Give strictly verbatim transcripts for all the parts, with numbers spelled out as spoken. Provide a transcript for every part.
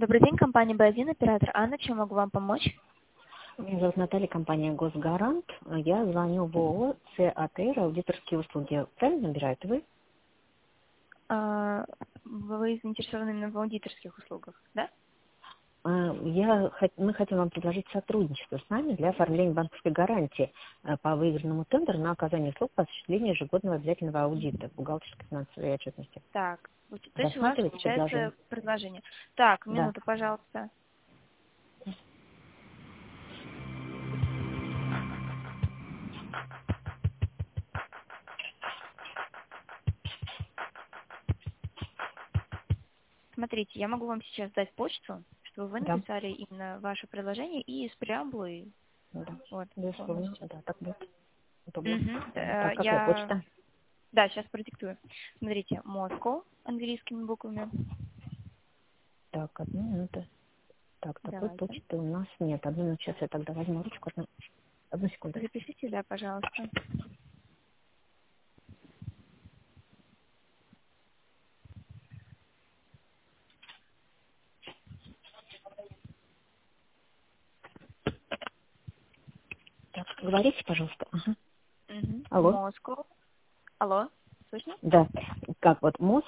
Добрый день, компания бэ один, оператор Анна. Чем могу вам помочь? Меня зовут Наталья, компания «Госгарант». Я звоню в ООО «ЦАТР», аудиторские услуги. Правильно набираете вы? А, Вы заинтересованы именно в аудиторских услугах, да? А, Я, хот- мы хотим вам предложить сотрудничество с нами для оформления банковской гарантии э, по выигранному тендеру на оказание услуг по осуществлению ежегодного обязательного аудита бухгалтерской финансовой отчетности. Так, вот, то есть у вас Рассматриваете предложение? получается предложение. Так, Да. минуту, пожалуйста. Смотрите, я могу вам сейчас дать почту, чтобы вы Да. написали именно ваше предложение и с преамбулой. Да. Вот, Безусловно. полностью. Да, так будет удобно. Мгм. Так, Да, какая я, почта? да, сейчас продиктую. Смотрите, Moscow английскими буквами. Так, одну минуту. Так, такой Давайте. почты у нас нет. Одну минуту, сейчас я тогда возьму ручку. Одну, одну секунду. Запишите, да, пожалуйста. Так, говорите, пожалуйста. Ага. Угу. Алло. Moscow. Алло, слышно? Да. Как вот МОЗ?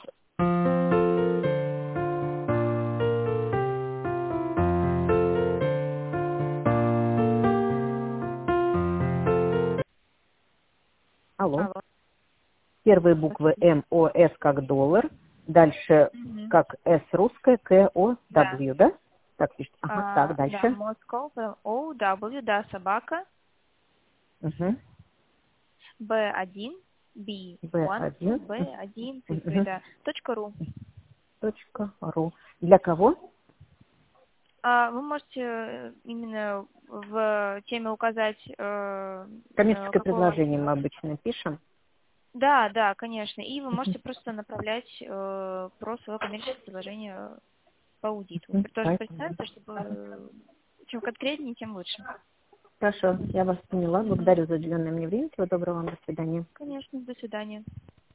Алло. Алло. Первые буквы М, О, С как доллар. Дальше Мгм. как С русская, К, О, Да. W, да? Так пишет. Ага, так, А, да, дальше. Moscow, О, W, да, собака, Угу. бэ один, би Б один, один. бэ один, цифры, Угу. да, точка ру. Точка ру. Для кого? А вы можете э, именно в теме указать, э, э, Коммерческое какого... предложение мы обычно пишем. Да, да, конечно. И вы Угу. можете просто направлять э, про свое коммерческое предложение по аудиту. Угу. Тоже Поэтому. представьте, чтобы э, чем конкретнее, тем лучше. Хорошо, я вас поняла. Мгм. Благодарю за уделенное мне время. Всего доброго вам. До свидания. Конечно, до свидания.